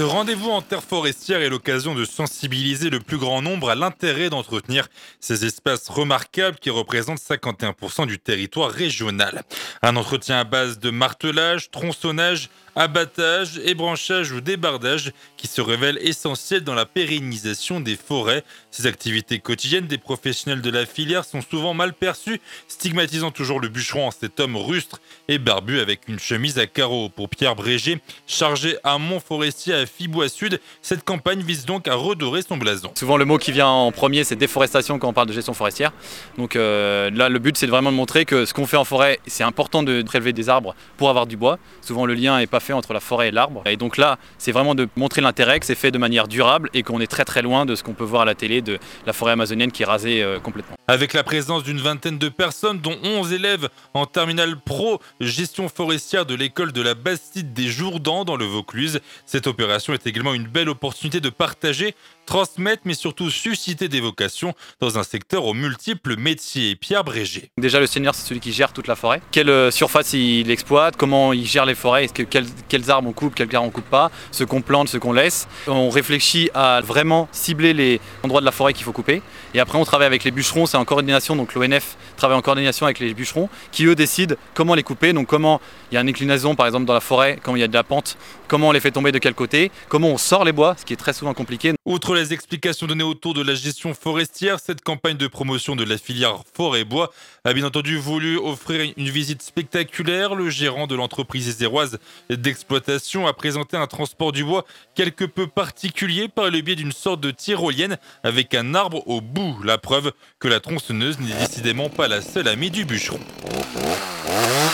Ce rendez-vous en terre forestière est l'occasion de sensibiliser le plus grand nombre à l'intérêt d'entretenir ces espaces remarquables qui représentent 51% du territoire régional. Un entretien à base de martelage, tronçonnage, abattage, ébranchage ou débardage qui se révèle essentiel dans la pérennisation des forêts. Ces activités quotidiennes des professionnels de la filière sont souvent mal perçues, stigmatisant toujours le bûcheron en cet homme rustre et barbu avec une chemise à carreaux. Pour Pierre Brégé, chargé à Montforestier à Fibois Sud, cette campagne vise donc à redorer son blason. Souvent le mot qui vient en premier c'est déforestation quand on parle de gestion forestière. Donc là le but c'est vraiment de montrer que ce qu'on fait en forêt, c'est important de prélever des arbres pour avoir du bois. Souvent le lien n'est pas fait entre la forêt et l'arbre. Et donc là c'est vraiment de montrer l'intérêt que c'est fait de manière durable et qu'on est très très loin de ce qu'on peut voir à la télé de la forêt amazonienne qui est rasée complètement. Avec la présence d'une vingtaine de personnes, dont 11 élèves en terminale pro gestion forestière de l'école de la Bastide des Jourdans dans le Vaucluse, cette opération est également une belle opportunité de partager, transmettre, mais surtout susciter des vocations dans un secteur aux multiples métiers. Pierre Brégé. Déjà le seigneur c'est celui qui gère toute la forêt. Quelle surface il exploite, comment il gère les forêts, quels arbres on coupe, quels arbres on coupe pas, ce qu'on plante, ce qu'on laisse. On réfléchit à vraiment cibler les endroits de la forêt qu'il faut couper. Et après on travaille avec les bûcherons, c'est en coordination, donc l'ONF travaille en coordination avec les bûcherons qui eux décident comment les couper, donc comment il y a une inclinaison par exemple dans la forêt, quand il y a de la pente, comment on les fait tomber de quel côté, comment on sort les bois, ce qui est très souvent compliqué. Outre les explications données autour de la gestion forestière, cette campagne de promotion de la filière forêt-bois a bien entendu voulu offrir une visite spectaculaire. Le gérant de l'entreprise iséroise d'exploitation a présenté un transport du bois quelque peu particulier par le biais d'une sorte de tyrolienne avec un arbre au bout. La preuve que la tronçonneuse n'est décidément pas la seule amie du bûcheron.